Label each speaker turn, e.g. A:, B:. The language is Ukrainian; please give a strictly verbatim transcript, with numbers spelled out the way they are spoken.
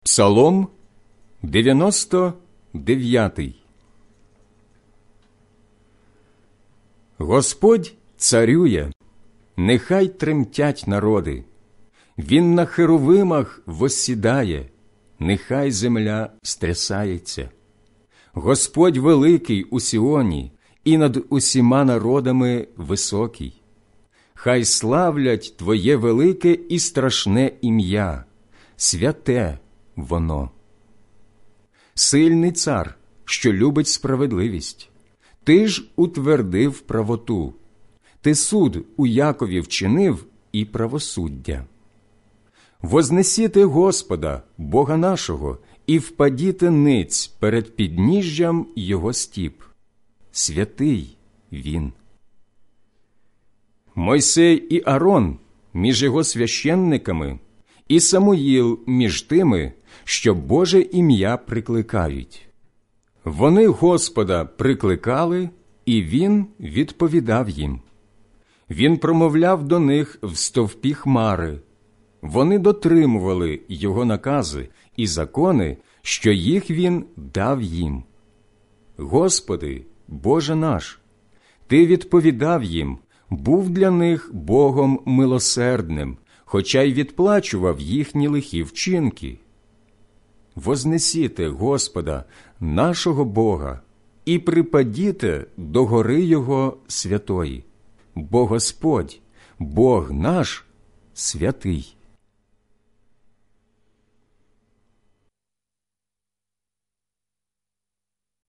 A: Псалом дев'яносто дев'ятий. Господь царює, нехай тремтять народи. Він на херовимах воссідає, нехай земля стрясається. Господь великий у Сіоні і над усіма народами високий. Хай славлять Твоє велике і страшне ім'я, святе воно. Сильний цар, що любить справедливість, ти ж утвердив правоту, ти суд у Якові вчинив і правосуддя. Вознесіте Господа, Бога нашого, і впадіте ниць перед підніжжям Його стіп. Святий Він. Мойсей і Арон між його священниками, і Самуїл між тими, що Боже ім'я прикликають. Вони Господа прикликали, і Він відповідав їм. Він промовляв до них в стовпі хмари. Вони дотримували Його накази і закони, що їх Він дав їм. Господи, Боже наш, Ти відповідав їм, був для них Богом милосердним, хоча й відплачував їхні лихі вчинки. Вознесіте Господа, нашого Бога, і припадіте до гори Його святої, бо Господь, Бог наш, святий.